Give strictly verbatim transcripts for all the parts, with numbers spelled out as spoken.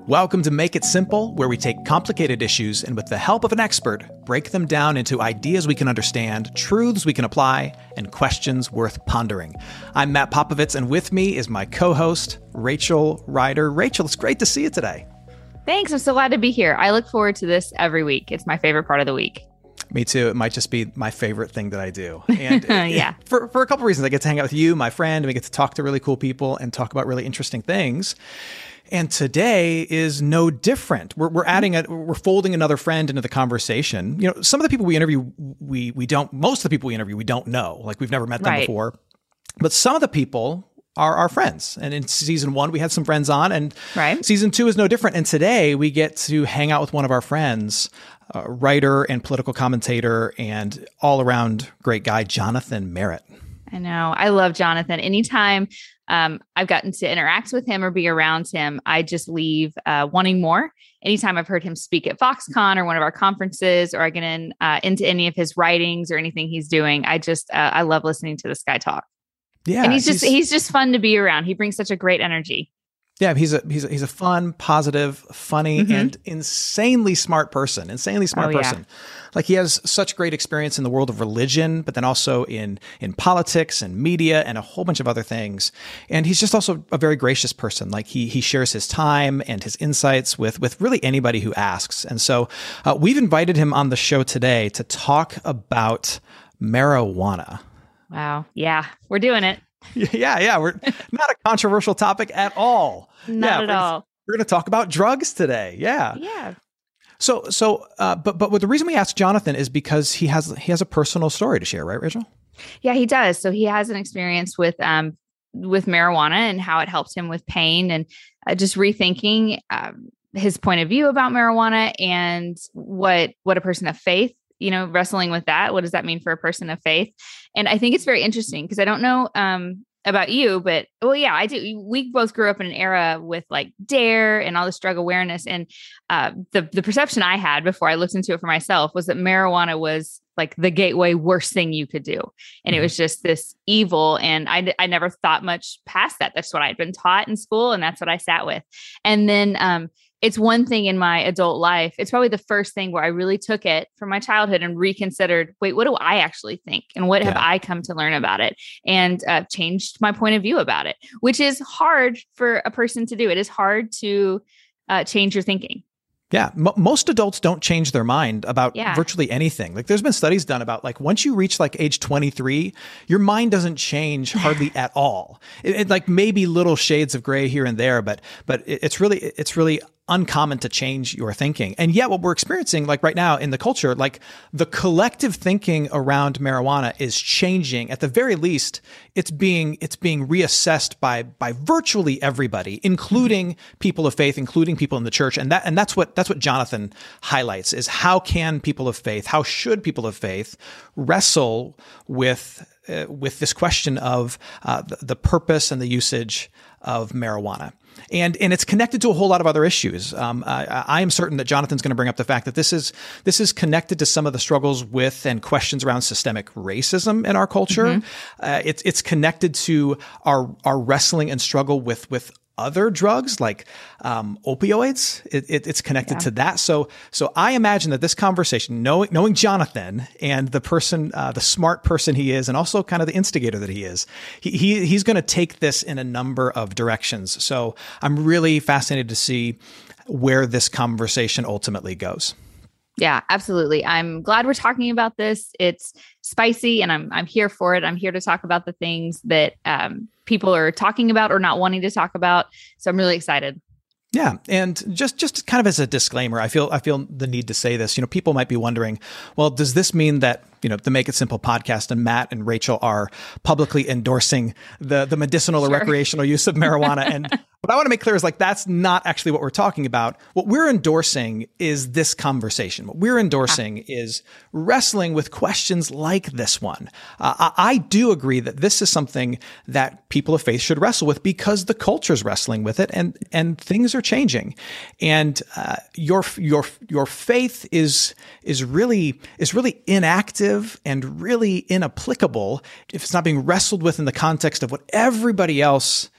Welcome to Make It Simple, where we take complicated issues and with the help of an expert, break them down into ideas we can understand, truths we can apply, and questions worth pondering. I'm Matt Popovits, and with me is my co-host, Rachel Ryder. Rachel, it's great to see you today. Thanks. I'm so glad to be here. I look forward to this every week. It's my favorite part of the week. Me too. It might just be my favorite thing that I do. And yeah. it, for, for a couple of reasons. I get to hang out with you, my friend, and we get to talk to really cool people and talk about really interesting things. And today is no different. We're, we're adding a, we're folding another friend into the conversation. You know, some of the people we interview, we we don't, most of the people we interview, we don't know. Like we've never met them right. before. But some of the people are our friends. And in season one, we had some friends on, and right. season two is no different. And today we get to hang out with one of our friends, uh, writer and political commentator and all around great guy, Jonathan Merritt. I know. I love Jonathan. Anytime um, I've gotten to interact with him or be around him, I just leave uh, wanting more. Anytime I've heard him speak at Foxconn or one of our conferences, or I get in uh, into any of his writings or anything he's doing, I just, uh, I love listening to this guy talk. Yeah. And he's just, he's, he's just fun to be around. He brings such a great energy. Yeah, he's a he's a, he's a fun, positive, funny, mm-hmm. and insanely smart person. Insanely smart oh, person. Yeah. Like he has such great experience in the world of religion, but then also in in politics and media and a whole bunch of other things. And he's just also a very gracious person. Like he he shares his time and his insights with with really anybody who asks. And so uh, we've invited him on the show today to talk about marijuana. Wow. Yeah, we're doing it. Yeah, yeah. We're not a controversial topic at all. Not yeah, at we're, all. We're going to talk about drugs today. Yeah. Yeah. So, so, uh, but, but the reason we asked Jonathan is because he has, he has a personal story to share, right, Rachel? Yeah, he does. So he has an experience with, um, with marijuana and how it helped him with pain, and uh, just rethinking um, his point of view about marijuana and what, what a person of faith, you know, wrestling with that. What does that mean for a person of faith? And I think it's very interesting because I don't know um, about you, but well, yeah, I do. We both grew up in an era with like DARE and all this drug awareness. And uh, the, the perception I had before I looked into it for myself was that marijuana was like the gateway worst thing you could do. And it was just this evil. And I, I never thought much past that. That's what I'd been taught in school. And that's what I sat with. And then um, it's one thing in my adult life. It's probably the first thing where I really took it from my childhood and reconsidered, wait, what do I actually think? And what have yeah. I come to learn about it? And uh, changed my point of view about it, which is hard for a person to do. It is hard to uh, change your thinking. Yeah. M- most adults don't change their mind about yeah. virtually anything. Like there's been studies done about like once you reach like age twenty-three, your mind doesn't change hardly at all. It, it like maybe little shades of gray here and there, but, but it, it's really, it's really uncommon to change your thinking. And yet what we're experiencing like right now in the culture, like the collective thinking around marijuana is changing. At the very least, it's being, it's being reassessed by, by virtually everybody, including people of faith, including people in the church. And that, and that's what, that's what Jonathan highlights is how can people of faith, how should people of faith wrestle with, uh, with this question of uh, the, the purpose and the usage of marijuana. And and it's connected to a whole lot of other issues. Um, I, I am certain that Jonathan's going to bring up the fact that this is this is connected to some of the struggles with and questions around systemic racism in our culture. Mm-hmm. Uh, it's it's connected to our our wrestling and struggle with with other drugs like um, opioids. It, it, it's connected yeah. to that. So so I imagine that this conversation, knowing knowing Jonathan and the person, uh, the smart person he is, and also kind of the instigator that he is, he, he he's going to take this in a number of directions. So I'm really fascinated to see where this conversation ultimately goes. Yeah, absolutely. I'm glad we're talking about this. It's spicy and I'm I'm here for it. I'm here to talk about the things that um, people are talking about or not wanting to talk about. So I'm really excited. Yeah. And just, just kind of as a disclaimer, I feel, I feel the need to say this, you know, people might be wondering, well, does this mean that, you know, the Make It Simple podcast and Matt and Rachel are publicly endorsing the, the medicinal sure. or recreational use of marijuana? And what I want to make clear is like, that's not actually what we're talking about. What we're endorsing is this conversation. What we're endorsing ah. is wrestling with questions like this one. Uh, I, I do agree that this is something that people of faith should wrestle with because the culture's wrestling with it and, and things are changing. And, uh, your, your, your faith is, is really, is really inactive and really inapplicable if it's not being wrestled with in the context of what everybody else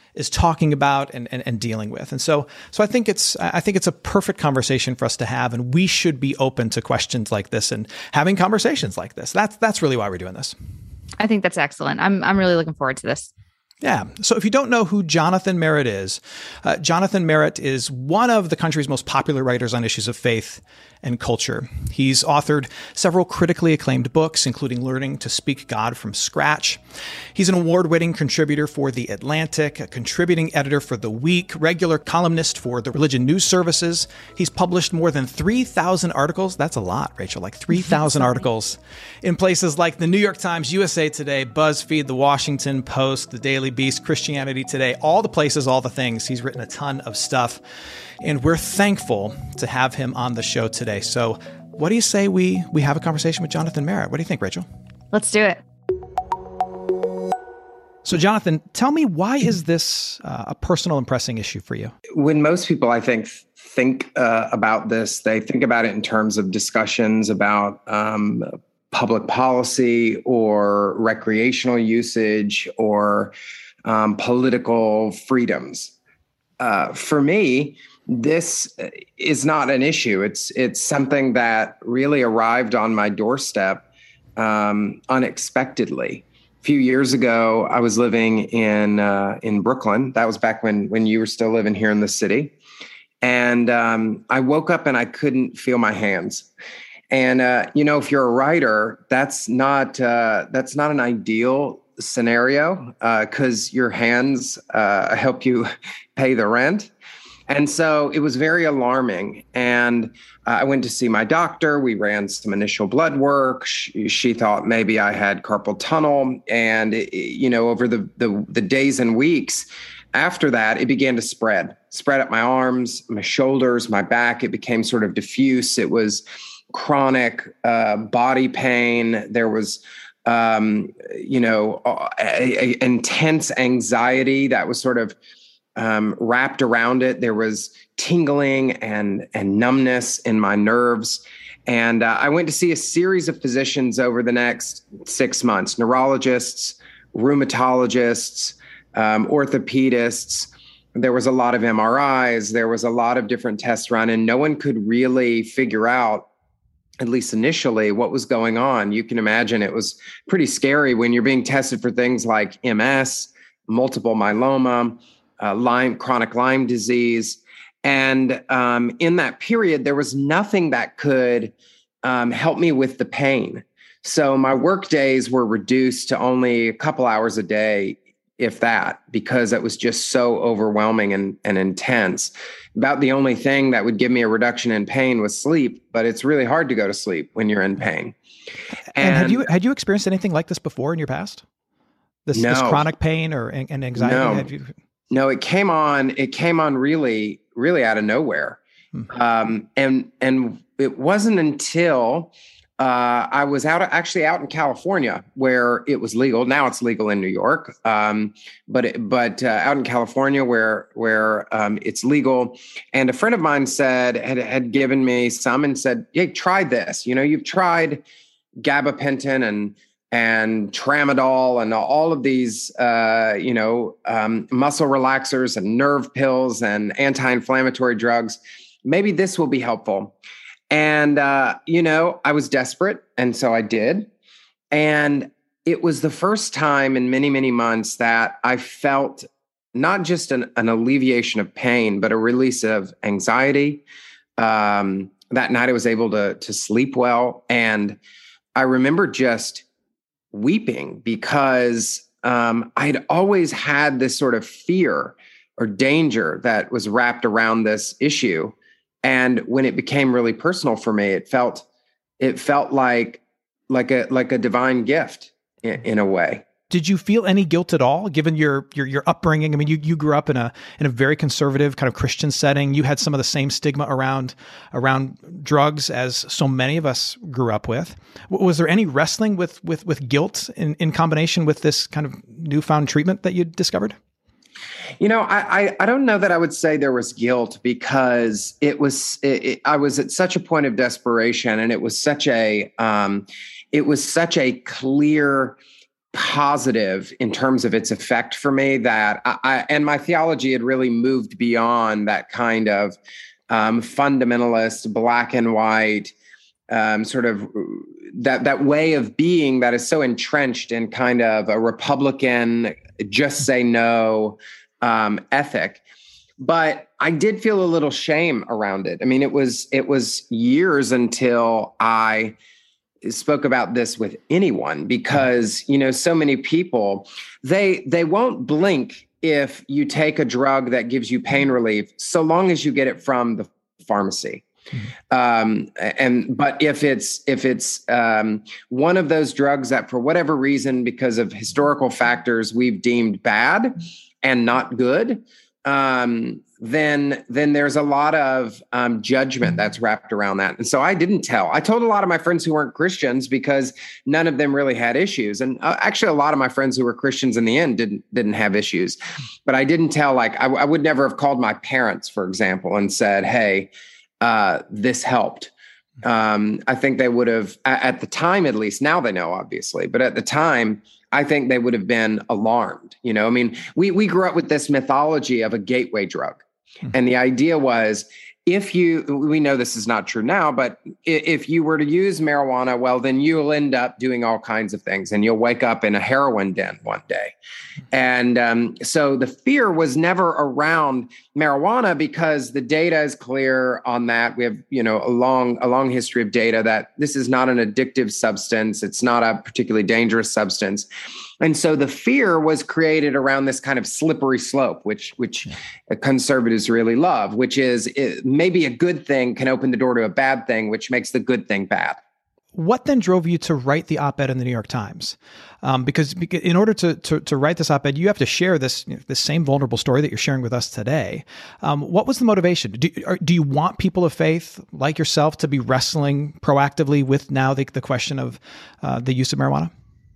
is talking about and, and, and dealing with. And so, so I think it's, I think it's a perfect conversation for us to have. And we should be open to questions like this and having conversations like this. That's, that's really why we're doing this. I think that's excellent. I'm, I'm really looking forward to this. Yeah. So if you don't know who Jonathan Merritt is, uh, Jonathan Merritt is one of the country's most popular writers on issues of faith and culture. He's authored several critically acclaimed books, including Learning to Speak God from Scratch. He's an award-winning contributor for The Atlantic, a contributing editor for The Week, regular columnist for the Religion News Services. He's published more than three thousand articles. That's a lot, Rachel, like three thousand articles in places like the New York Times, U S A Today, BuzzFeed, The Washington Post, The Daily Beast, Christianity Today, all the places, all the things. He's written a ton of stuff, and we're thankful to have him on the show today. So what do you say we we have a conversation with Jonathan Merritt? What do you think, Rachel? Let's do it. So Jonathan, tell me, why is this uh, a personal and pressing issue for you? When most people, I think, think uh, about this, they think about it in terms of discussions about um, public policy or recreational usage or um, political freedoms. Uh, for me, this is not an issue. It's it's something that really arrived on my doorstep um, unexpectedly. A few years ago, I was living in uh, in Brooklyn. That was back when when you were still living here in the city, and um, I woke up and I couldn't feel my hands. And uh, you know, if you're a writer, that's not uh, that's not an ideal scenario because uh, your hands uh, help you pay the rent. And so it was very alarming. And uh, I went to see my doctor. We ran some initial blood work. She, she thought maybe I had carpal tunnel. And, it, you know, over the, the the days and weeks after that, it began to spread, spread up my arms, my shoulders, my back. It became sort of diffuse. It was chronic uh, body pain. There was um, you know, a, a intense anxiety that was sort of um, wrapped around it. There was tingling and, and numbness in my nerves. And uh, I went to see a series of physicians over the next six months, neurologists, rheumatologists, um, orthopedists. There was a lot of M R Is. There was a lot of different tests run, and no one could really figure out, at least initially, what was going on. You can imagine it was pretty scary when you're being tested for things like M S, multiple myeloma, uh, Lyme, chronic Lyme disease. And um, in that period, there was nothing that could um, help me with the pain. So my work days were reduced to only a couple hours a day, if that, because it was just so overwhelming and, and intense. About the only thing that would give me a reduction in pain was sleep, but it's really hard to go to sleep when you're in pain. And, and had you had you experienced anything like this before in your past? This, no. this chronic pain or and anxiety? No. Had you... no, it came on. It came on really, really out of nowhere, hmm. um, and and it wasn't until. Uh, I was out actually out in California where it was legal. Now it's legal in New York, um, but it, but uh, out in California where where um, it's legal. And a friend of mine said had had given me some and said, "Hey, try this. You know, you've tried gabapentin and and tramadol and all of these, uh, you know, um, muscle relaxers and nerve pills and anti-inflammatory drugs. Maybe this will be helpful." And, uh, you know, I was desperate. And so I did. And it was the first time in many, many months that I felt not just an, an alleviation of pain, but a release of anxiety. Um, that night I was able to, to sleep well. And I remember just weeping because um, I'd always had this sort of fear or danger that was wrapped around this issue. And when it became really personal for me, it felt it felt like like a like a divine gift in, in a way. Did you feel any guilt at all, given your your your upbringing? I mean, you you grew up in a in a very conservative kind of Christian setting. You had some of the same stigma around around drugs as so many of us grew up with. Was there any wrestling with with with guilt in, in combination with this kind of newfound treatment that you discovered? You know, I, I I don't know that I would say there was guilt because it was it, it, I was at such a point of desperation, and it was such a um, it was such a clear positive in terms of its effect for me that I, I and my theology had really moved beyond that kind of um, fundamentalist, black and white, um, sort of that that way of being that is so entrenched in kind of a Republican, just say no um, ethic. But I did feel a little shame around it. I mean, it was it was years until I spoke about this with anyone, because, you know, so many people, they they won't blink if you take a drug that gives you pain relief, so long as you get it from the pharmacy. Mm-hmm. Um, and but if it's if it's um, one of those drugs that, for whatever reason, because of historical factors, we've deemed bad and not good, um, then then there's a lot of um, judgment that's wrapped around that. And so I didn't tell. I told a lot of my friends who weren't Christians because none of them really had issues. And uh, actually, a lot of my friends who were Christians in the end didn't didn't have issues. But I didn't tell. Like I, I would never have called my parents, for example, and said, "Hey, uh, this helped." Um, I think they would have, at the time at least. Now they know, obviously, but at the time, I think they would have been alarmed. You know, I mean, we we grew up with this mythology of a gateway drug. And the idea was, if you, we know this is not true now, but if you were to use marijuana, well, then you'll end up doing all kinds of things and you'll wake up in a heroin den one day. And um, so the fear was never around marijuana because the data is clear on that. We have, you know, a long, a long history of data that this is not an addictive substance. It's not a particularly dangerous substance. And so the fear was created around this kind of slippery slope, which which yeah. conservatives really love, which is it, maybe a good thing can open the door to a bad thing, which makes the good thing bad. What then drove you to write the op-ed in the New York Times? Um, because, because in order to, to to write this op-ed, you have to share this you know, this same vulnerable story that you're sharing with us today. Um, what was the motivation? Do, are, do you want people of faith like yourself to be wrestling proactively with now the, the question of uh, the use of marijuana?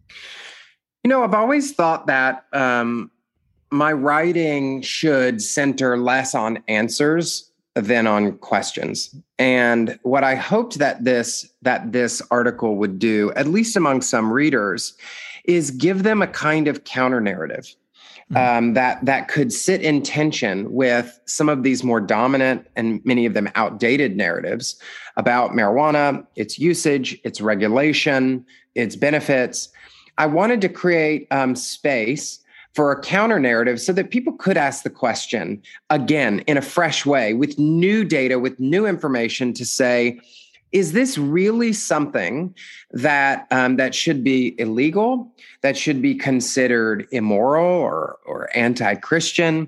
You know, I've always thought that um, my writing should center less on answers than on questions. And what I hoped that this that this article would do, at least among some readers, is give them a kind of counter narrative mm-hmm. um, that that could sit in tension with some of these more dominant and many of them outdated narratives about marijuana, its usage, its regulation, its benefits. I wanted to create um, space for a counter narrative so that people could ask the question again in a fresh way with new data, with new information to say, is this really something that um, that should be illegal, that should be considered immoral or, or anti-Christian?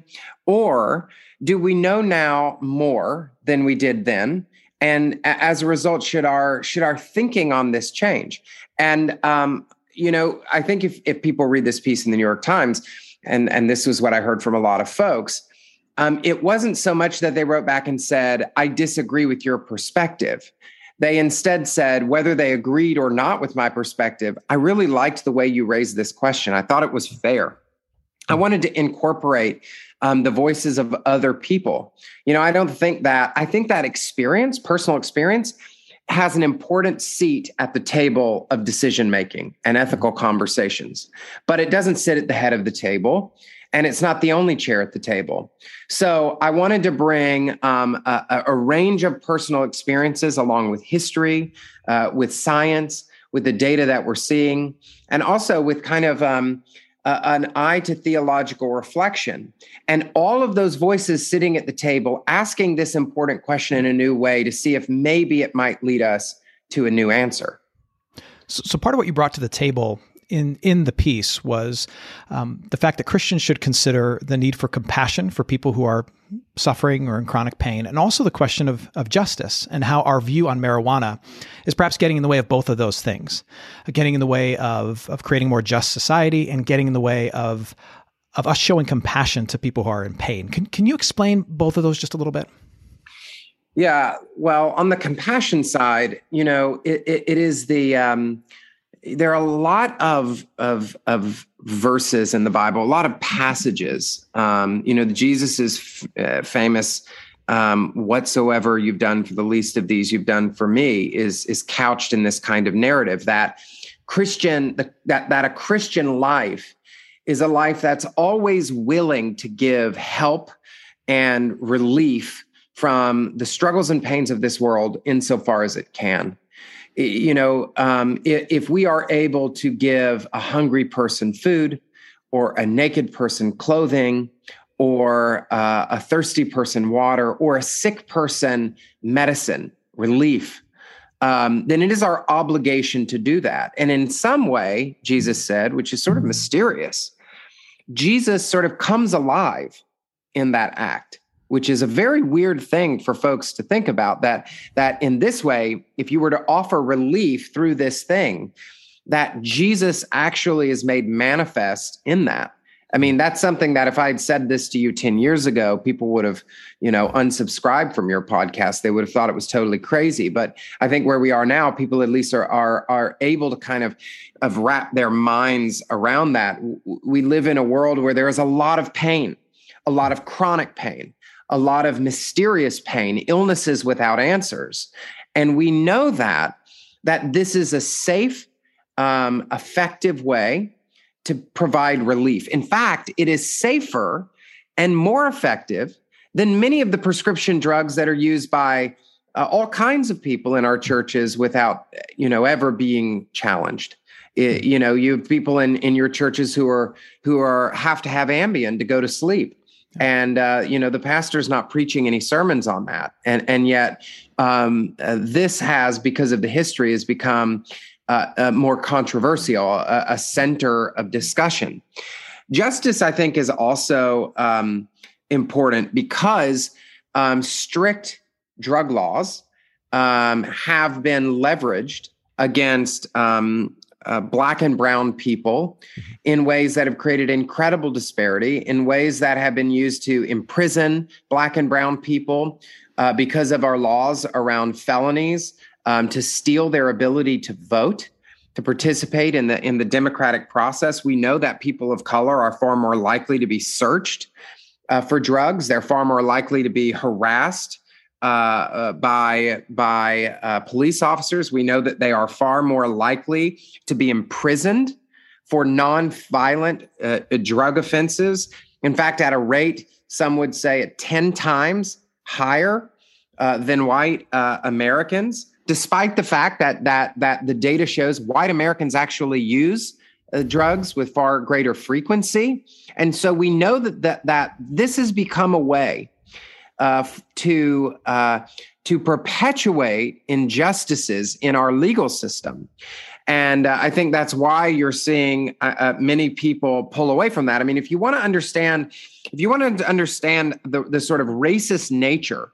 Or do we know now more than we did then? And as a result, should our should our thinking on this change? And um, you know, I think if, if people read this piece in the New York Times, and, and this was what I heard from a lot of folks, um, it wasn't so much that they wrote back and said, I disagree with your perspective. They instead said, whether they agreed or not with my perspective, I really liked the way you raised this question. I thought it was fair. I wanted to incorporate um, the voices of other people. You know, I don't think that, I think that experience, personal experience, has an important seat at the table of decision-making and ethical conversations, but it doesn't sit at the head of the table, and it's not the only chair at the table. So I wanted to bring um, a, a range of personal experiences along with history, uh, with science, with the data that we're seeing, and also with kind of um, uh, an eye to theological reflection. And all of those voices sitting at the table, asking this important question in a new way to see if maybe it might lead us to a new answer. So, so part of what you brought to the table in, in the piece was um, the fact that Christians should consider the need for compassion for people who are suffering or in chronic pain, and also the question of, of justice and how our view on marijuana is perhaps getting in the way of both of those things, getting in the way of, of creating a more just society and getting in the way of of us showing compassion to people who are in pain. Can can you explain both of those just a little bit? Yeah, well, on the compassion side, you know, it, it, it is the, um, there are a lot of, of, of verses in the Bible, a lot of passages. Um, you know, Jesus is f- uh, famous, um, whatsoever you've done for the least of these, you've done for me, is, is couched in this kind of narrative that Christian, the, that, that a Christian life is a life that's always willing to give help and relief from the struggles and pains of this world insofar as it can. You know, um, if, if we are able to give a hungry person food, or a naked person clothing, or uh, a thirsty person water, or a sick person medicine, relief, um, then it is our obligation to do that. And in some way, Jesus said, which is sort of mysterious, Jesus sort of comes alive in that act, which is a very weird thing for folks to think about, that, that in this way, if you were to offer relief through this thing, that Jesus actually is made manifest in that. I mean, that's something that if I'd said this to you ten years ago, people would have, you know, unsubscribed from your podcast. They would have thought it was totally crazy. But I think where we are now, people at least are are, are able to kind of, of wrap their minds around that. We live in a world where there is a lot of pain, a lot of chronic pain, a lot of mysterious pain, illnesses without answers. And we know that, that this is a safe, um, effective way to provide relief. In fact, it is safer and more effective than many of the prescription drugs that are used by uh, all kinds of people in our churches without, you know, ever being challenged. It, you know, you have people in, in your churches who are who are have to have Ambien to go to sleep. And, uh, you know, the pastor's not preaching any sermons on that. And, and yet um, uh, this has, because of the history, has become Uh, uh, more controversial, a, a center of discussion. Justice, I think, is also um, important because um, strict drug laws um, have been leveraged against um, uh, Black and brown people in ways that have created incredible disparity, in ways that have been used to imprison Black and brown people uh, because of our laws around felonies, Um, to steal their ability to vote, to participate in the in the democratic process. We know that people of color are far more likely to be searched uh, for drugs. They're far more likely to be harassed uh, uh, by by uh, police officers. We know that they are far more likely to be imprisoned for non-violent uh, drug offenses. In fact, at a rate, some would say at ten times higher uh, than white uh, Americans. Despite the fact that that that the data shows white Americans actually use uh, drugs with far greater frequency, and so we know that that, that this has become a way uh, to uh, to perpetuate injustices in our legal system, and uh, I think that's why you're seeing uh, uh, many people pull away from that. I mean, if you want to understand, if you want to understand the the sort of racist nature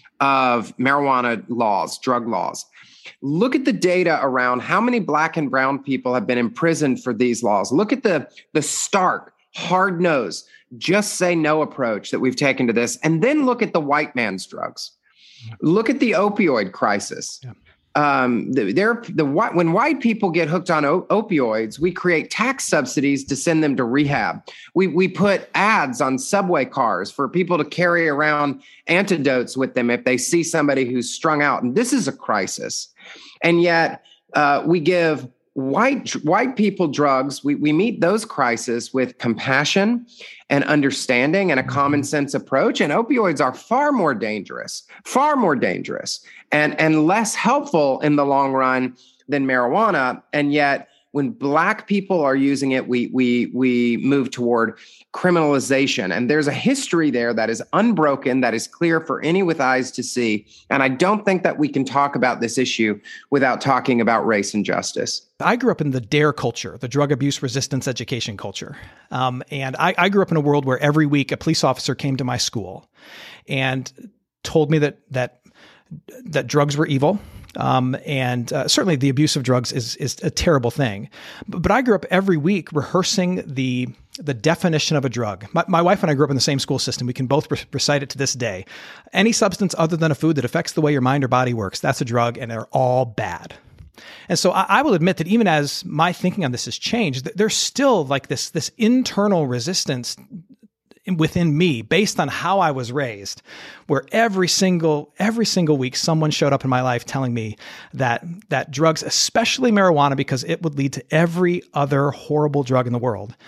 of marijuana laws, drug laws, look at the data around how many Black and brown people have been imprisoned for these laws. Look at the, the stark, hard-nosed, just say no approach that we've taken to this. And then look at the white man's drugs. Look at the opioid crisis. Yeah. Um, they're, the, when white people get hooked on op- opioids, we create tax subsidies to send them to rehab. We we put ads on subway cars for people to carry around antidotes with them if they see somebody who's strung out. And this is a crisis. And yet uh, we give white white people drugs. We we meet those crises with compassion and understanding and a common sense approach. And opioids are far more dangerous, far more dangerous, and, and less helpful in the long run than marijuana. And yet, when Black people are using it, we we we move toward criminalization. And there's a history there that is unbroken, that is clear for any with eyes to see. And I don't think that we can talk about this issue without talking about race and justice. I grew up in the DARE culture, the drug abuse resistance education culture. Um, and I, I grew up in a world where every week a police officer came to my school and told me that that that drugs were evil. Um, and uh, certainly the abuse of drugs is is a terrible thing. But, but I grew up every week rehearsing the the definition of a drug. My, my wife and I grew up in the same school system. We can both re- recite it to this day. Any substance other than a food that affects the way your mind or body works, that's a drug, and they're all bad. And so I, I will admit that even as my thinking on this has changed, there's still like this this internal resistance within me based on how I was raised, where every single every single week someone showed up in my life telling me that that drugs, especially marijuana, because it would lead to every other horrible drug in the world,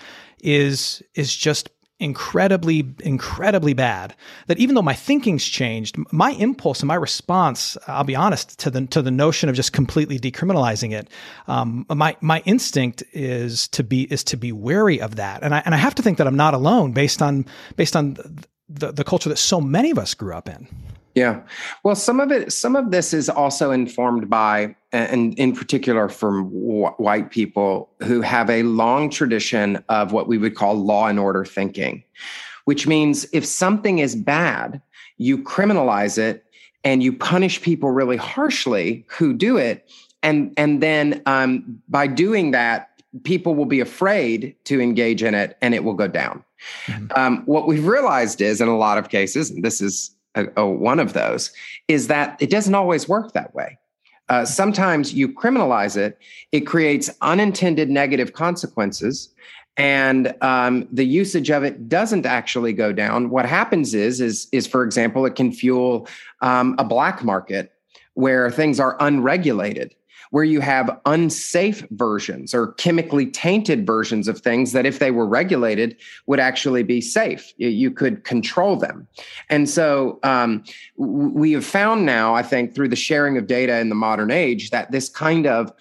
is is just incredibly, incredibly bad. That even though my thinking's changed, my impulse and my response, I'll be honest, to the to the notion of just completely decriminalizing it, um, my my instinct is to be is to be wary of that. And I and I have to think that I'm not alone based on based on the the culture that so many of us grew up in. Yeah. Well, some of it, some of this is also informed by, and in particular from w- white people who have a long tradition of what we would call law and order thinking, which means if something is bad, you criminalize it and you punish people really harshly who do it. And, and then um, by doing that, people will be afraid to engage in it and it will go down. Mm-hmm. Um, what we've realized is in a lot of cases, and this is A, a, one of those, is that it doesn't always work that way. Uh, sometimes you criminalize it, it creates unintended negative consequences, and um, the usage of it doesn't actually go down. What happens is, is, is for example, it can fuel um, a black market where things are unregulated, where you have unsafe versions or chemically tainted versions of things that if they were regulated would actually be safe. You could control them. And so um, we have found now, I think, through the sharing of data in the modern age, that this kind of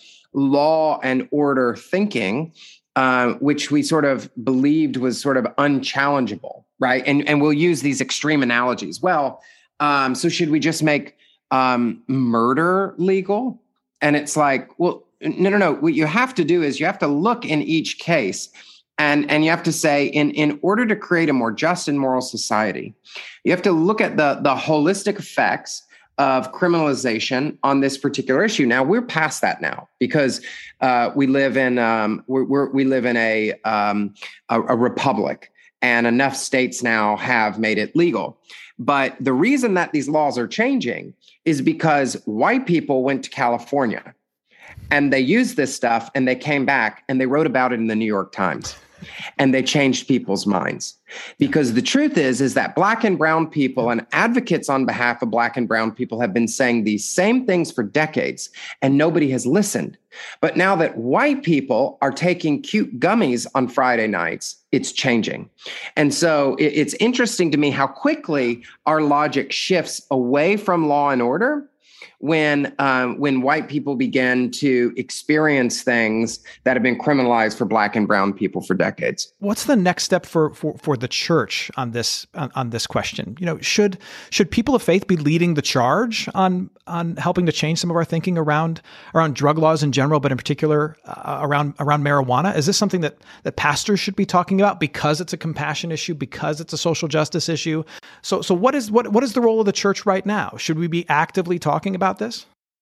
law and order thinking, uh, which we sort of believed was sort of unchallengeable, right? And, and we'll use these extreme analogies. Well, um, so should we just make um, murder legal? And it's like, well, no, no, no. What you have to do is you have to look in each case and, and you have to say, in, in order to create a more just and moral society, you have to look at the, the holistic effects of criminalization on this particular issue. Now, we're past that now because uh, we live in um, we're, we're, we live in a, um, a a republic, and enough states now have made it legal. But the reason that these laws are changing is because white people went to California and they used this stuff and they came back and they wrote about it in the New York Times and they changed people's minds. Because the truth is, is that black and brown people and advocates on behalf of black and brown people have been saying these same things for decades and nobody has listened. But now that white people are taking cute gummies on Friday nights, it's changing. And so it, it's interesting to me how quickly our logic shifts away from law and order when um, when white people begin to experience things that have been criminalized for black and brown people for decades. What's the next step for for, for the church on this on, on this question? You know, should should people of faith be leading the charge on on helping to change some of our thinking around around drug laws in general, but in particular uh, around around marijuana? Is this something that that pastors should be talking about because it's a compassion issue, because it's a social justice issue? So so what is what what is the role of the church right now? Should we be actively talking about this?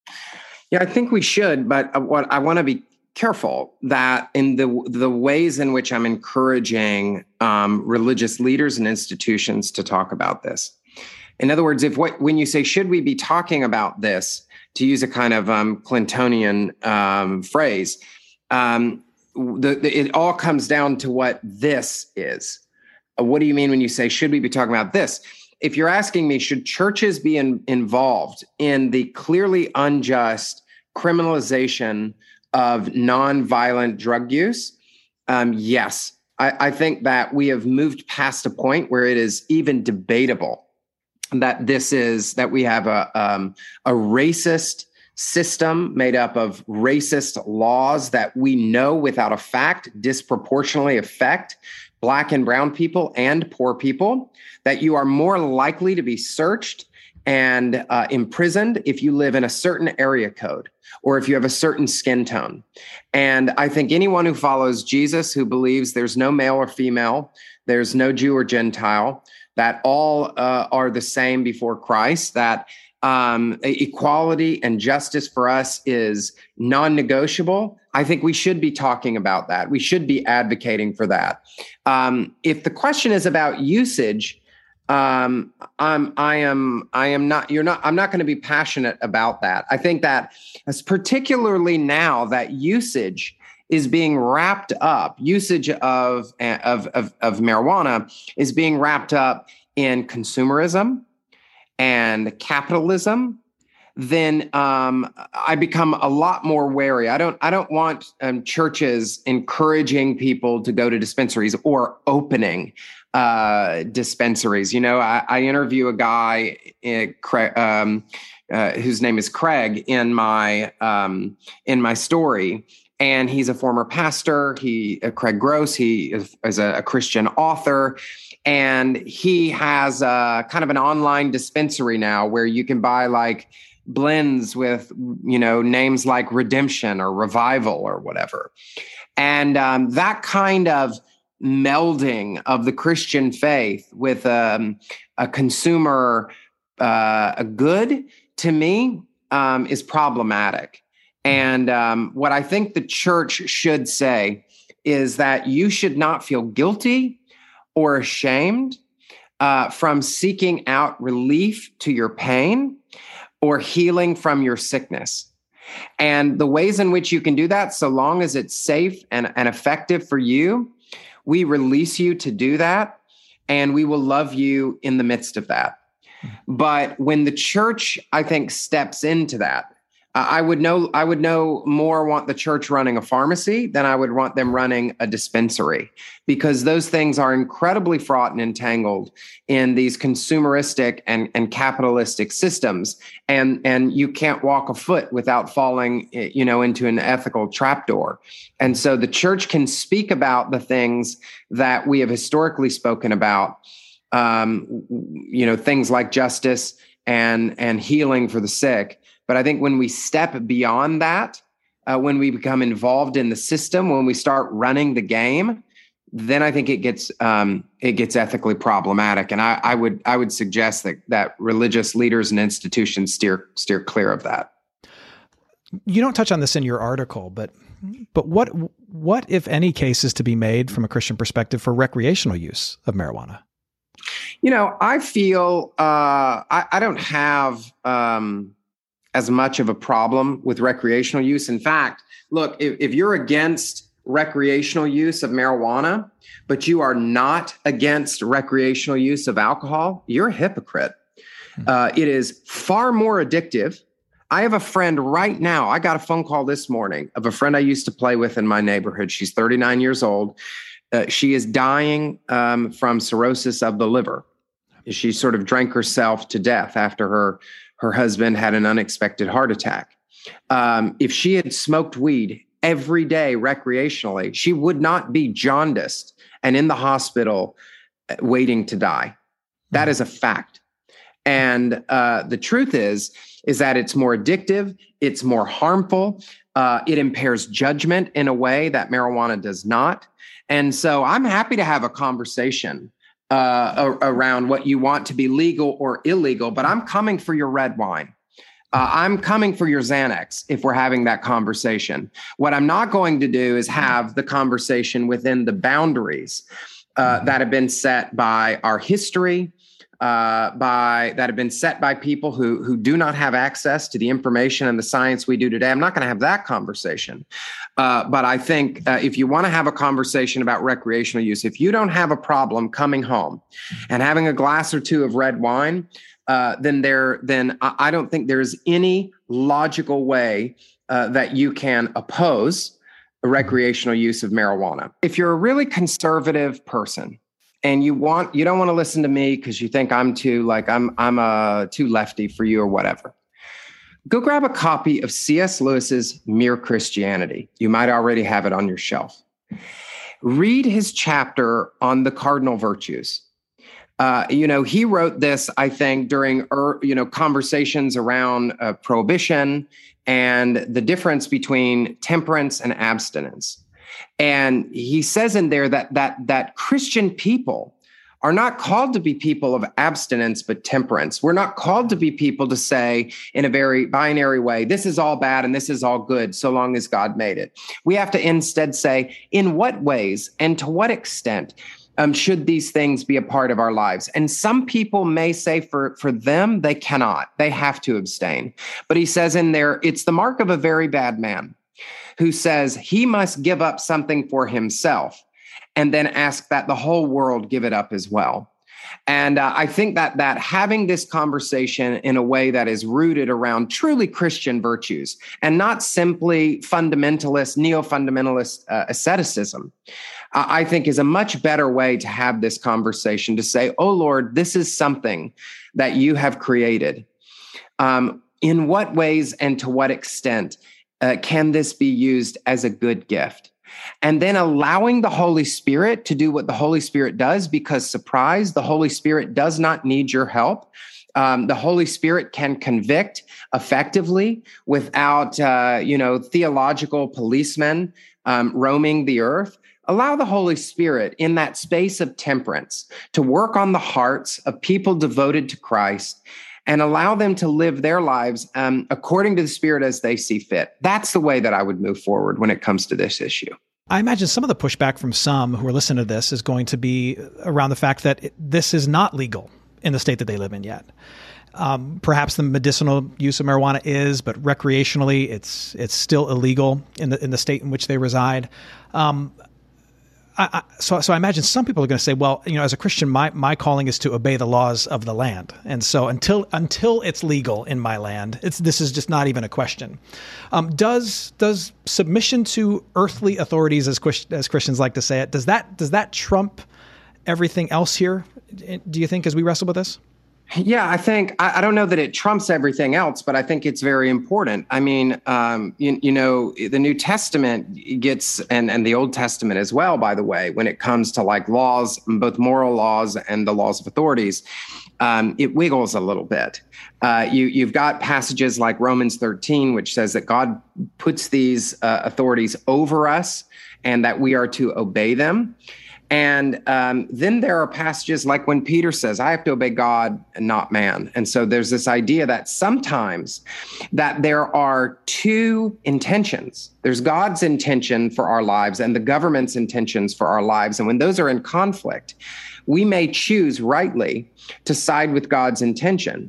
Yeah, I think we should, but what I want to be careful that in the the ways in which I'm encouraging um, religious leaders and institutions to talk about this. In other words, if what when you say should we be talking about this, to use a kind of um, Clintonian um, phrase, um, the, the, it all comes down to what this is. Uh, what do you mean when you say should we be talking about this? If you're asking me, should churches be in, involved in the clearly unjust criminalization of nonviolent drug use? Um, yes. I, I think that we have moved past a point where it is even debatable that this is, that we have a, um, a racist system made up of racist laws that we know without a fact disproportionately affect black and brown people and poor people, that you are more likely to be searched and uh, imprisoned if you live in a certain area code or if you have a certain skin tone. And I think anyone who follows Jesus, who believes there's no male or female, there's no Jew or Gentile, that all uh, are the same before Christ, that um, equality and justice for us is non-negotiable, I think we should be talking about that. We should be advocating for that. Um, if the question is about usage, um, I'm, I am, I am not, you're not, I'm not going to be passionate about that. I think that as particularly now that usage is being wrapped up, usage of, of, of, of marijuana is being wrapped up in consumerism and capitalism, then um, I become a lot more wary. I don't I don't want um, churches encouraging people to go to dispensaries or opening uh, dispensaries. You know, I, I interview a guy in, um, uh, whose name is Craig in my um, in my story. And he's a former pastor. He, uh, Craig Gross, he is, is a, a Christian author. And he has a, kind of an online dispensary now where you can buy like blends with, you know, names like Redemption or Revival or whatever. And um, that kind of melding of the Christian faith with um, a consumer uh, a good, to me, um, is problematic. And um, what I think the church should say is that you should not feel guilty or ashamed uh, from seeking out relief to your pain or healing from your sickness. And the ways in which you can do that, so long as it's safe and, and effective for you, we release you to do that, and we will love you in the midst of that. But when the church, I think, steps into that, I would know I would no more want the church running a pharmacy than I would want them running a dispensary, because those things are incredibly fraught and entangled in these consumeristic and, and capitalistic systems. And, and you can't walk a foot without falling, you know, into an ethical trapdoor. And so the church can speak about the things that we have historically spoken about, um, you know, things like justice and, and healing for the sick. But I think when we step beyond that, uh, when we become involved in the system, when we start running the game, then I think it gets um, it gets ethically problematic. And I, I would I would suggest that that religious leaders and institutions steer steer clear of that. You don't touch on this in your article, but but what what if any case is to be made from a Christian perspective for recreational use of marijuana? You know, I feel uh, I, I don't have. Um, as much of a problem with recreational use. In fact, look, if, if you're against recreational use of marijuana, but you are not against recreational use of alcohol, you're a hypocrite. Mm-hmm. Uh, it is far more addictive. I have a friend right now. I got a phone call this morning of a friend I used to play with in my neighborhood. She's thirty-nine years old. Uh, she is dying um, from cirrhosis of the liver. She sort of drank herself to death after her Her husband had an unexpected heart attack. Um, if she had smoked weed every day recreationally, she would not be jaundiced and in the hospital waiting to die. That is a fact. And uh, the truth is, is that it's more addictive, it's more harmful, uh, it impairs judgment in a way that marijuana does not. And so I'm happy to have a conversation Uh, around what you want to be legal or illegal, but I'm coming for your red wine. Uh, I'm coming for your Xanax if we're having that conversation. What I'm not going to do is have the conversation within the boundaries uh, that have been set by our history, uh, by that have been set by people who who do not have access to the information and the science we do today. I'm not going to have that conversation. Uh, but I think uh, if you want to have a conversation about recreational use, if you don't have a problem coming home and having a glass or two of red wine, uh, then there, then I don't think there's any logical way uh, that you can oppose a recreational use of marijuana. If you're a really conservative person and you want, you don't want to listen to me because you think I'm too like I'm I'm a too lefty for you or whatever, go grab a copy of C S Lewis's Mere Christianity. You might already have it on your shelf. Read his chapter on the cardinal virtues. Uh, you know, he wrote this, I think, during, er, you know, conversations around uh, prohibition and the difference between temperance and abstinence. And he says in there that that that Christian people are not called to be people of abstinence, but temperance. We're not called to be people to say in a very binary way, this is all bad and this is all good, so long as God made it. We have to instead say, in what ways and to what extent um, should these things be a part of our lives? And some people may say for, for them, they cannot. They have to abstain. But he says in there, it's the mark of a very bad man who says he must give up something for himself and then ask that the whole world give it up as well. And uh, I think that that having this conversation in a way that is rooted around truly Christian virtues and not simply fundamentalist, neo-fundamentalist uh, asceticism, uh, I think is a much better way to have this conversation, to say, oh, Lord, this is something that you have created. Um, in what ways and to what extent uh, can this be used as a good gift? And then allowing the Holy Spirit to do what the Holy Spirit does, because, surprise, the Holy Spirit does not need your help. Um, the Holy Spirit can convict effectively without, uh, you know, theological policemen um, roaming the earth. Allow the Holy Spirit in that space of temperance to work on the hearts of people devoted to Christ, and allow them to live their lives um, according to the Spirit as they see fit. That's the way that I would move forward when it comes to this issue. I imagine some of the pushback from some who are listening to this is going to be around the fact that it, this is not legal in the state that they live in yet. Um, perhaps the medicinal use of marijuana is, but recreationally, it's it's still illegal in the in the state in which they reside. Um, I, I, so, so I imagine some people are going to say, well, you know, as a Christian, my, my calling is to obey the laws of the land. And so until, until it's legal in my land, it's, this is just not even a question. Um, does, does submission to earthly authorities, as, as Christians like to say it, does that, does that trump everything else here? Do you think, as we wrestle with this? Yeah, I think, I, I don't know that it trumps everything else, but I think it's very important. I mean, um, you, you know, the New Testament gets, and, and the Old Testament as well, by the way, when it comes to like laws, both moral laws and the laws of authorities, um, it wiggles a little bit. Uh, you, you've got passages like Romans thirteen, which says that God puts these uh, authorities over us and that we are to obey them. And um, then there are passages like when Peter says, I have to obey God and not man. And so there's this idea that sometimes that there are two intentions. There's God's intention for our lives and the government's intentions for our lives. And when those are in conflict, we may choose rightly to side with God's intention.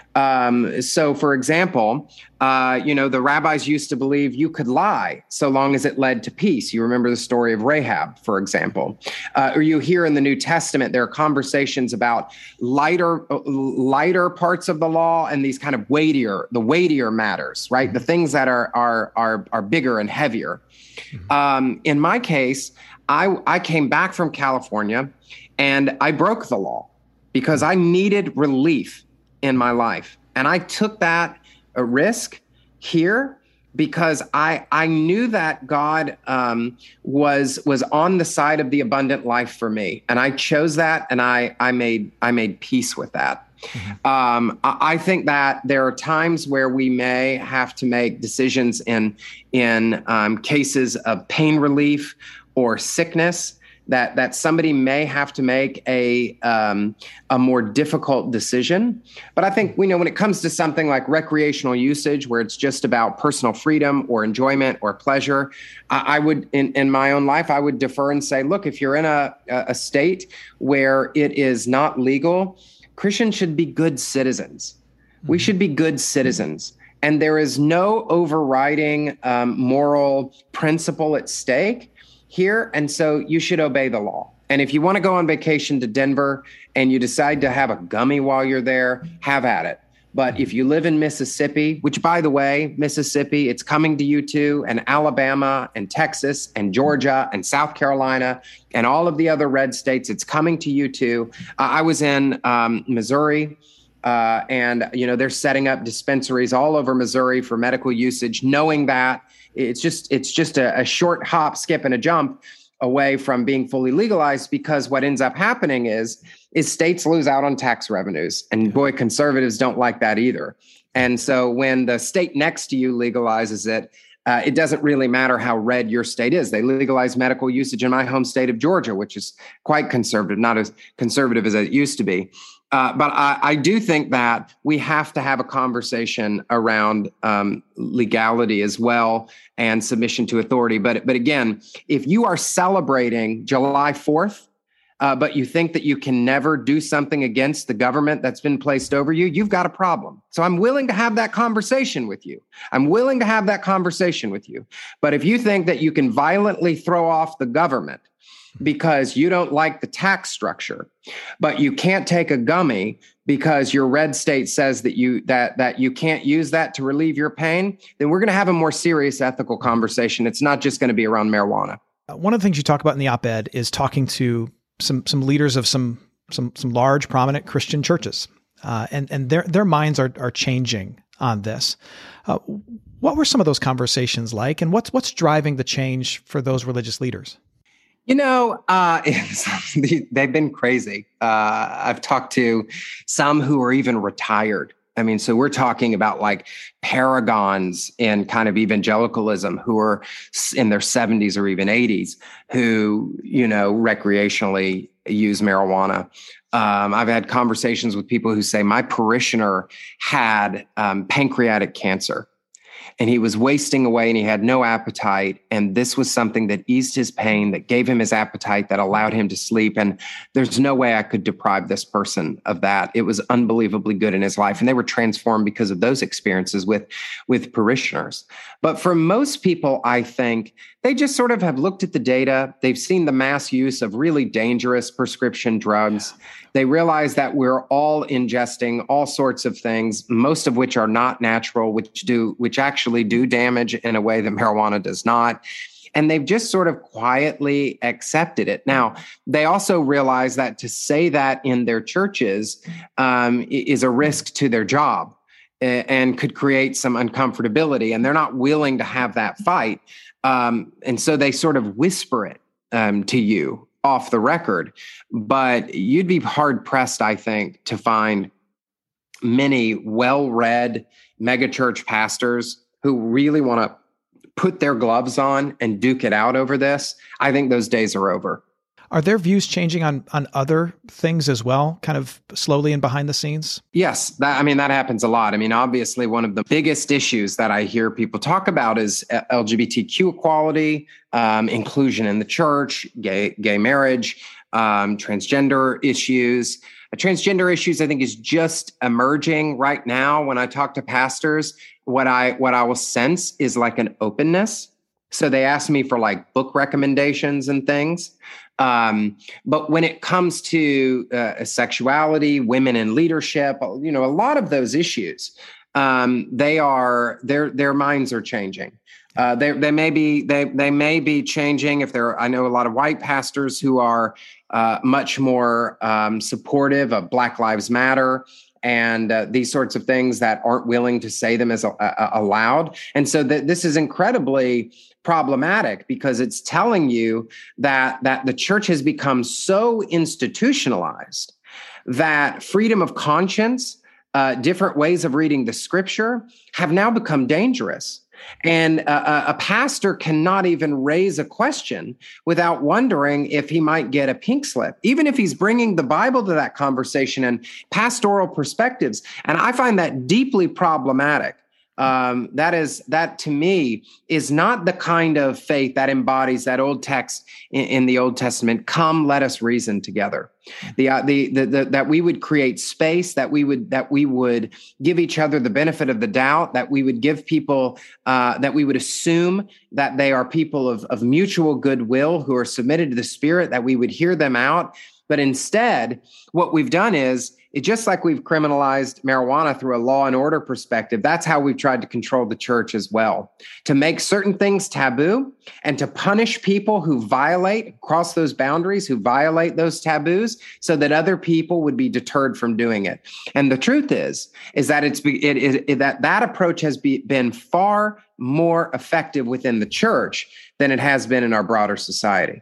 Um, so, for example, uh, you know, the rabbis used to believe you could lie so long as it led to peace. You remember the story of Rahab, for example. Uh, or you hear in the New Testament, there are conversations about lighter, uh, lighter parts of the law and these kind of weightier, the weightier matters, right? The things that are are are are bigger and heavier. Mm-hmm. Um, in my case, I I came back from California and I broke the law because I needed relief in my life. And I took that a risk here because I I knew that God um, was was on the side of the abundant life for me. And I chose that, and I I made I made peace with that. Mm-hmm. Um, I, I think that there are times where we may have to make decisions in in um, cases of pain relief or sickness, that that somebody may have to make a um, a more difficult decision. But I think we know when it comes to something like recreational usage, where it's just about personal freedom or enjoyment or pleasure, I, I would, in, in my own life, I would defer and say, look, if you're in a, a state where it is not legal, Christians should be good citizens. Mm-hmm. We should be good citizens. And there is no overriding um, moral principle at stake here. And so you should obey the law. And if you want to go on vacation to Denver and you decide to have a gummy while you're there, have at it. But if you live in Mississippi, which, by the way, Mississippi, it's coming to you too, and Alabama and Texas and Georgia and South Carolina and all of the other red states, it's coming to you too. Uh, I was in um, Missouri. Uh, and, you know, they're setting up dispensaries all over Missouri for medical usage, knowing that it's just it's just a, a short hop, skip, and a jump away from being fully legalized, because what ends up happening is is states lose out on tax revenues. And boy, conservatives don't like that either. And so when the state next to you legalizes it, uh, it doesn't really matter how red your state is. They legalize medical usage in my home state of Georgia, which is quite conservative, not as conservative as it used to be. Uh, but I, I do think that we have to have a conversation around um, legality as well and submission to authority. But but again, if you are celebrating July fourth uh, but you think that you can never do something against the government that's been placed over you, you've got a problem. So I'm willing to have that conversation with you. I'm willing to have that conversation with you. But if you think that you can violently throw off the government because you don't like the tax structure, but you can't take a gummy because your red state says that you that that you can't use that to relieve your pain, then we're going to have a more serious ethical conversation. It's not just going to be around marijuana. One of the things you talk about in the op-ed is talking to some some leaders of some some some large, prominent Christian churches, uh, and and their their minds are are changing on this. Uh, what were some of those conversations like, and what's what's driving the change for those religious leaders? You know, uh, they've been crazy. Uh, I've talked to some who are even retired. I mean, so we're talking about like paragons in kind of evangelicalism who are in their seventies or even eighties who, you know, recreationally use marijuana. Um, I've had conversations with people who say my parishioner had um, pancreatic cancer. And he was wasting away and he had no appetite. And this was something that eased his pain, that gave him his appetite, that allowed him to sleep. And there's no way I could deprive this person of that. It was unbelievably good in his life. And they were transformed because of those experiences with, with parishioners. But for most people, I think they just sort of have looked at the data. They've seen the mass use of really dangerous prescription drugs. They realize that we're all ingesting all sorts of things, most of which are not natural, which do, which actually do damage in a way that marijuana does not. And they've just sort of quietly accepted it. Now, they also realize that to say that in their churches um, is a risk to their job and could create some uncomfortability. And they're not willing to have that fight. Um, and so they sort of whisper it um, to you off the record, but you'd be hard pressed, I think, to find many well-read megachurch pastors who really want to put their gloves on and duke it out over this. I think those days are over. Are their views changing on on other things as well, kind of slowly and behind the scenes? Yes. That, I mean, that happens a lot. I mean, obviously, one of the biggest issues that I hear people talk about is L G B T Q equality, um, inclusion in the church, gay, gay marriage, um, transgender issues. Uh, transgender issues, I think, is just emerging right now. When I talk to pastors, what I what I will sense is like an openness. So they ask me for like book recommendations and things. Um, but when it comes to uh, sexuality, women in leadership, you know, a lot of those issues, um, they are their their minds are changing. Uh, they they may be they they may be changing if there. I know a lot of white pastors who are uh, much more um, supportive of Black Lives Matter and uh, these sorts of things that aren't willing to say them as a, a, aloud. And so th- this is incredibly problematic because it's telling you that, that the church has become so institutionalized that freedom of conscience, uh, different ways of reading the scripture have now become dangerous. And a, a pastor cannot even raise a question without wondering if he might get a pink slip, even if he's bringing the Bible to that conversation and pastoral perspectives. And I find that deeply problematic. Um, that is, that to me is not the kind of faith that embodies that old text in, in the Old Testament. Come, let us reason together. The, uh, the, the, the, that we would create space, that we would, that we would give each other the benefit of the doubt, that we would give people, uh, that we would assume that they are people of, of mutual goodwill who are submitted to the Spirit, that we would hear them out. But instead, what we've done is, it's just like we've criminalized marijuana through a law and order perspective. That's how we've tried to control the church as well, to make certain things taboo and to punish people who violate, cross those boundaries, who violate those taboos, so that other people would be deterred from doing it. And the truth is, is that it's it, it, it, that that approach has be, been far more effective within the church than it has been in our broader society.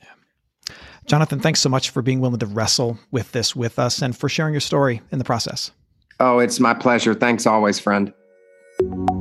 Jonathan, thanks so much for being willing to wrestle with this with us and for sharing your story in the process. Oh, it's my pleasure. Thanks always, friend.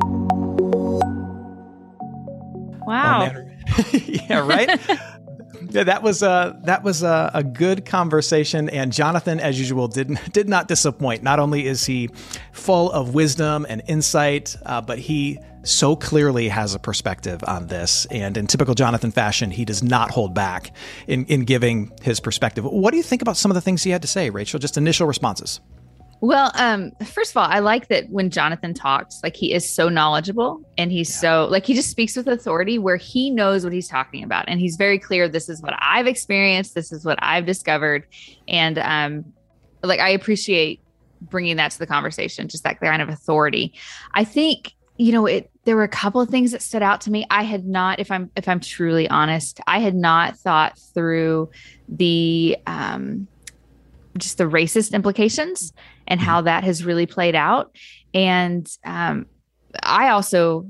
Wow. Oh, yeah, right? Yeah, that was a that was a, a good conversation, and Jonathan, as usual, did did not disappoint. Not only is he full of wisdom and insight, uh, but he so clearly has a perspective on this. And in typical Jonathan fashion, he does not hold back in in giving his perspective. What do you think about some of the things he had to say, Rachel? Just initial responses. Well, um, first of all, I like that when Jonathan talks, like he is so knowledgeable and he's yeah. so like he just speaks with authority where he knows what he's talking about. And he's very clear. This is what I've experienced. This is what I've discovered. And um, like I appreciate bringing that to the conversation, just that kind of authority. I think, you know, it there were a couple of things that stood out to me. I had not, if I'm if I'm truly honest, I had not thought through the um, just the racist implications and how that has really played out. And um, I also,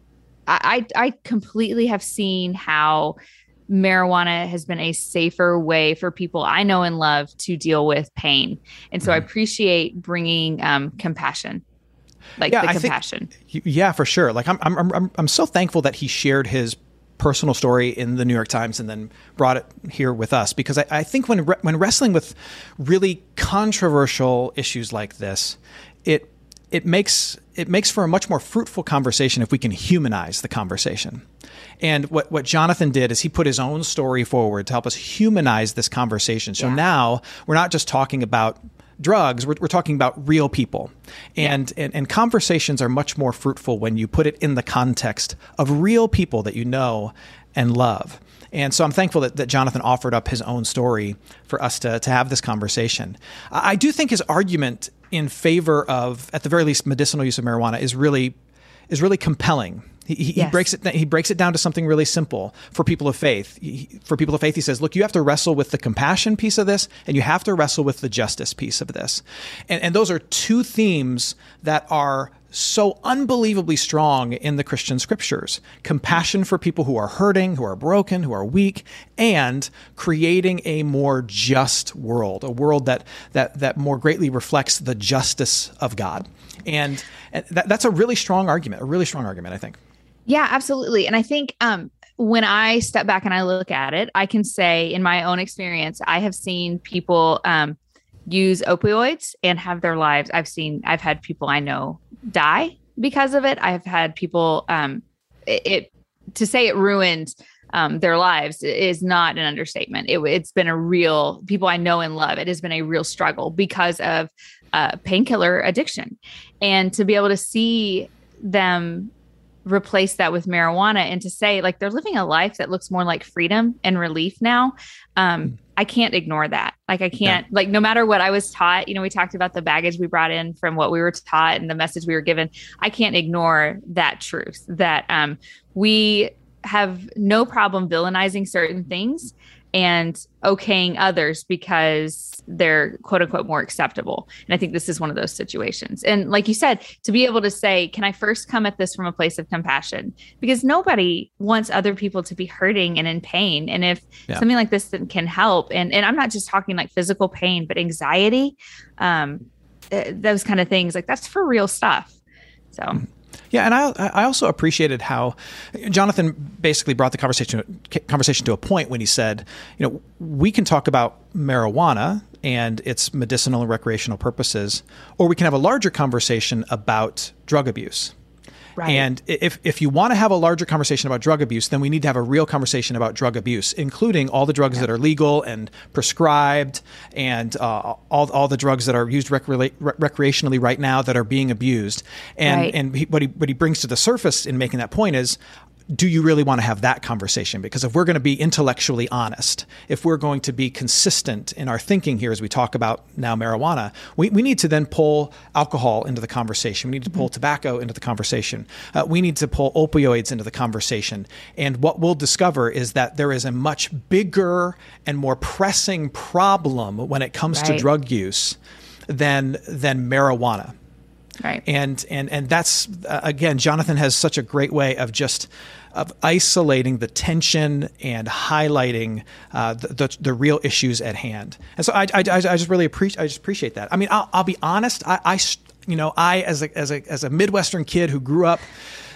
I, I completely have seen how marijuana has been a safer way for people I know and love to deal with pain. And so I appreciate bringing um, compassion, like yeah, the I compassion. Think, yeah, for sure. Like I'm, I'm, I'm, I'm so thankful that he shared his personal story in the New York Times and then brought it here with us, because I, I think when re- when wrestling with really controversial issues like this, it it makes it makes for a much more fruitful conversation if we can humanize the conversation. And what, what Jonathan did is he put his own story forward to help us humanize this conversation. So yeah. now we're not just talking about drugs, we're, we're talking about real people. And, yeah. and and conversations are much more fruitful when you put it in the context of real people that you know and love. And so I'm thankful that, that Jonathan offered up his own story for us to, to have this conversation. I do think his argument in favor of, at the very least, medicinal use of marijuana is really is really compelling. He, he, yes. he breaks it. He breaks it down to something really simple for people of faith. He, for people of faith, he says, "Look, you have to wrestle with the compassion piece of this, and you have to wrestle with the justice piece of this." And, and those are two themes that are so unbelievably strong in the Christian scriptures: compassion for people who are hurting, who are broken, who are weak, and creating a more just world, a world that that that more greatly reflects the justice of God. And, and that, that's a really strong argument, a really strong argument, I think. Yeah, absolutely. And I think um, when I step back and I look at it, I can say in my own experience, I have seen people um, use opioids and have their lives. I've seen, I've had people I know die because of it. I've had people, um, it, it to say it ruined um, their lives is not an understatement. It, it's been a real, people I know and love, it has been a real struggle because of uh, painkiller addiction. And to be able to see them replace that with marijuana and to say like they're living a life that looks more like freedom and relief now. Um, I can't ignore that. Like I can't, yeah. like no matter what I was taught, you know, we talked about the baggage we brought in from what we were taught and the message we were given. I can't ignore that truth that um, we have no problem villainizing certain things and okaying others because they're quote unquote more acceptable. And I think this is one of those situations. And like you said, to be able to say, can I first come at this from a place of compassion? Because nobody wants other people to be hurting and in pain. And if yeah. something like this can help, and, and I'm not just talking like physical pain, but anxiety, um, those kind of things, like that's for real stuff. So mm-hmm. Yeah, and I I also appreciated how Jonathan basically brought the conversation conversation to a point when he said, you know, we can talk about marijuana and its medicinal and recreational purposes, or we can have a larger conversation about drug abuse. Right. And if if you want to have a larger conversation about drug abuse, then we need to have a real conversation about drug abuse, including all the drugs yeah. that are legal and prescribed, and uh, all all the drugs that are used recre- recreationally right now that are being abused. And right. and he, what he what he brings to the surface in making that point is, do you really want to have that conversation? Because if we're going to be intellectually honest, if we're going to be consistent in our thinking here as we talk about now marijuana, we, we need to then pull alcohol into the conversation. We need to pull mm-hmm. tobacco into the conversation. Uh, we need to pull opioids into the conversation. And what we'll discover is that there is a much bigger and more pressing problem when it comes right. to drug use than than marijuana. Right. And and and that's uh, again, Jonathan has such a great way of just of isolating the tension and highlighting uh, the, the the real issues at hand. And so I I, I just really appreciate I just appreciate that. I mean, I'll, I'll be honest. I, I you know I as a as a as a Midwestern kid who grew up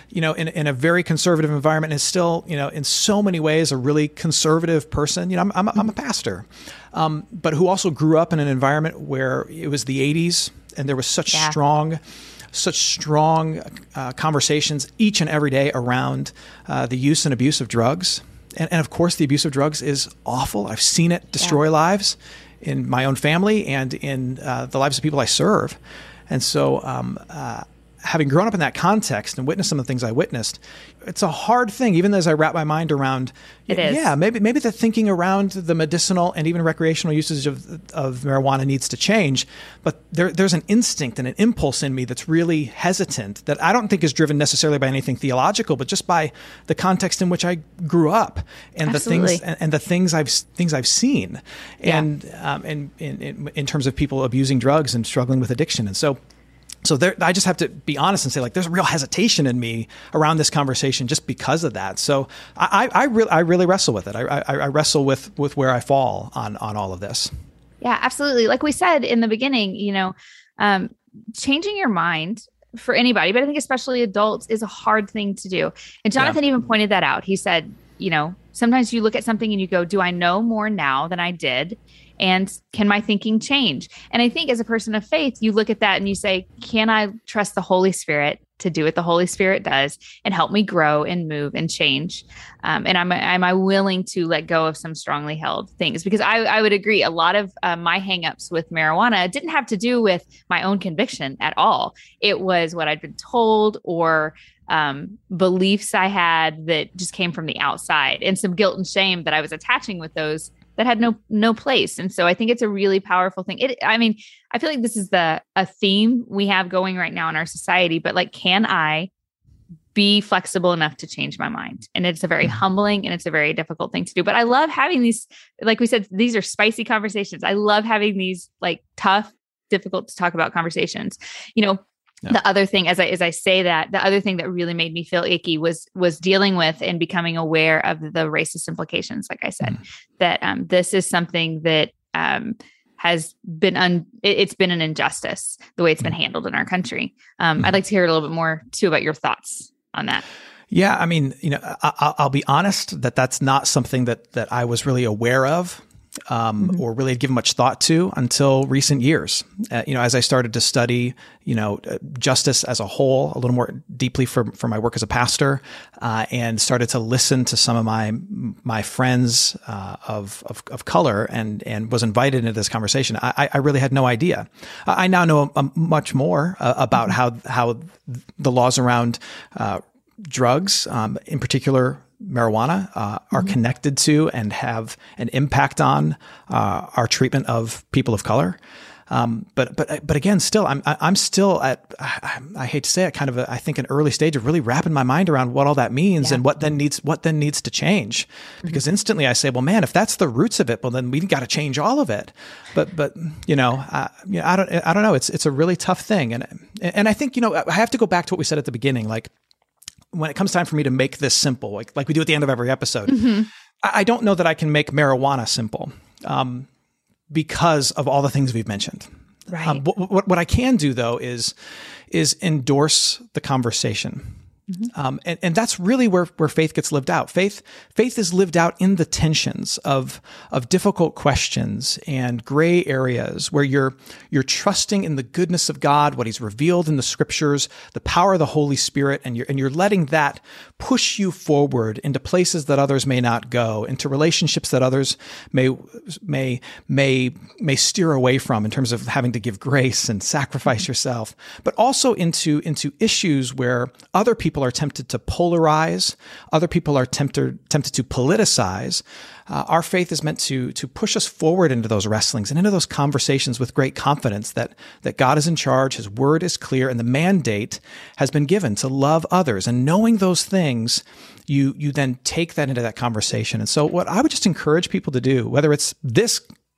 you know, in, in a very conservative environment, and is still, you know, in so many ways, a really conservative person. You know, I'm, I'm, a, I'm a pastor, um, but who also grew up in an environment where it was the eighties and there was such yeah. strong, such strong uh, conversations each and every day around uh, the use and abuse of drugs. And, and of course, the abuse of drugs is awful. I've seen it destroy yeah. lives in my own family and in uh, the lives of people I serve. And so um, uh, having grown up in that context and witnessed some of the things I witnessed, it's a hard thing, even as I wrap my mind around, it is. yeah, maybe maybe the thinking around the medicinal and even recreational usage of of marijuana needs to change. But there, there's an instinct and an impulse in me that's really hesitant, that I don't think is driven necessarily by anything theological, but just by the context in which I grew up and Absolutely. the things and, and the things I've things I've seen, and yeah. um, and in, in in terms of people abusing drugs and struggling with addiction, and so. So there, I just have to be honest and say, like, there's a real hesitation in me around this conversation just because of that. So I, I, I really, I really wrestle with it. I, I, I wrestle with with where I fall on on all of this. Yeah, absolutely. Like we said in the beginning, you know, um, changing your mind for anybody, but I think especially adults, is a hard thing to do. And Jonathan yeah. even pointed that out. He said, you know, sometimes you look at something and you go, do I know more now than I did? And can my thinking change? And I think as a person of faith, you look at that and you say, can I trust the Holy Spirit to do what the Holy Spirit does and help me grow and move and change? Um, and am, am I willing to let go of some strongly held things? Because I, I would agree, a lot of uh, my hangups with marijuana didn't have to do with my own conviction at all. It was what I'd been told, or um, beliefs I had that just came from the outside, and some guilt and shame that I was attaching with those that had no no place. And so I think it's a really powerful thing. It, I mean, I feel like this is the a theme we have going right now in our society, but like, can I be flexible enough to change my mind? And it's a very humbling and it's a very difficult thing to do. But I love having these, like we said, these are spicy conversations. I love having these like tough, difficult to talk about conversations. You know, Yeah. The other thing, as I as I say that, the other thing that really made me feel icky was was dealing with and becoming aware of the racist implications. Like I said, mm. that um, this is something that um, has been un, it, it's been an injustice the way it's mm. been handled in our country. Um, mm. I'd like to hear a little bit more too about your thoughts on that. Yeah, I mean, you know, I, I'll be honest that that's not something that that I was really aware of. Um, mm-hmm. or really had given much thought to until recent years. Uh, you know, as I started to study, you know, uh, justice as a whole, a little more deeply for, for my work as a pastor, uh, and started to listen to some of my my friends uh, of, of of color, and and was invited into this conversation. I, I really had no idea. I now know a, a much more uh, about mm-hmm. how how the laws around uh, drugs, um, in particular marijuana, uh, are mm-hmm. connected to and have an impact on uh, our treatment of people of color. Um, but but but again, still, I'm I'm still at I, I hate to say it, kind of a, I think an early stage of really wrapping my mind around what all that means, yeah. and what then needs what then needs to change. Because mm-hmm. instantly I say, well, man, if that's the roots of it, well, then we got to change all of it. But but you know, I, you know, I don't I don't know. It's it's a really tough thing, and and I think, you know, I have to go back to what we said at the beginning, like, when it comes time for me to make this simple, like, like we do at the end of every episode, mm-hmm. I, I don't know that I can make marijuana simple um, because of all the things we've mentioned. Right. Um, what, what, what I can do, though, is is endorse the conversation. Mm-hmm. Um, and, and that's really where, where faith gets lived out. Faith, faith is lived out in the tensions of, of difficult questions and gray areas where you're, you're trusting in the goodness of God, what He's revealed in the scriptures, the power of the Holy Spirit, and you're, and you're letting that push you forward into places that others may not go, into relationships that others may, may, may, may steer away from in terms of having to give grace and sacrifice mm-hmm. yourself, but also into, into issues where other people are tempted to polarize, other people are tempted tempted to politicize. Uh, our faith is meant to to push us forward into those wrestlings and into those conversations with great confidence that that God is in charge, His word is clear, and the mandate has been given to love others. And knowing those things, you you then take that into that conversation. And so what I would just encourage people to do, whether it's this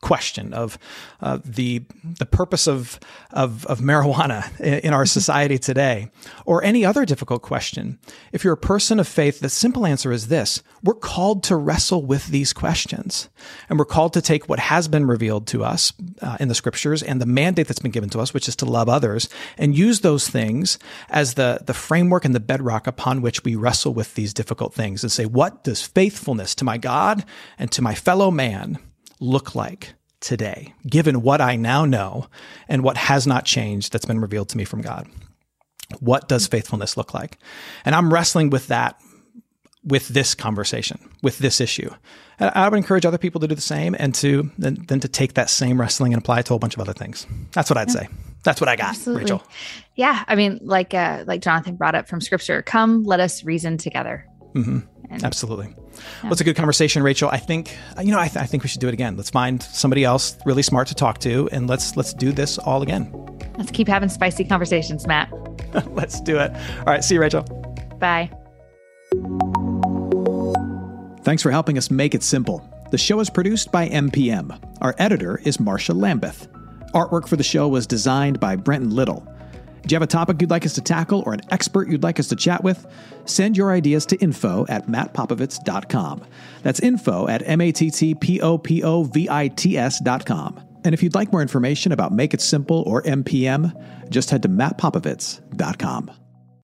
question of uh, the the purpose of, of of marijuana in our society today, or any other difficult question, if you're a person of faith, the simple answer is this: we're called to wrestle with these questions, and we're called to take what has been revealed to us uh, in the scriptures and the mandate that's been given to us, which is to love others, and use those things as the the framework and the bedrock upon which we wrestle with these difficult things, and say, what does faithfulness to my God and to my fellow man look like today, given what I now know and what has not changed that's been revealed to me from God? What does faithfulness look like? And I'm wrestling with that, with this conversation, with this issue. And I would encourage other people to do the same, and to then, then to take that same wrestling and apply it to a whole bunch of other things. That's what I'd yeah. say. That's what I got, Absolutely. Rachel. Yeah. I mean, like, uh, like Jonathan brought up from scripture, come, let us reason together. Mm-hmm. And, Absolutely. Yeah. Well, it's a good conversation, Rachel. I think, you know, I, th- I think we should do it again. Let's find somebody else really smart to talk to, and let's, let's do this all again. Let's keep having spicy conversations, Matt. Let's do it. All right. See you, Rachel. Bye. Thanks for helping us make it simple. The show is produced by M P M. Our editor is Marcia Lambeth. Artwork for the show was designed by Brenton Little. Do you have a topic you'd like us to tackle or an expert you'd like us to chat with? Send your ideas to info at matt popovits dot com. That's info at M A T T P O P O V I T S dot com. And if you'd like more information about Make It Simple or M P M, just head to matt popovits dot com.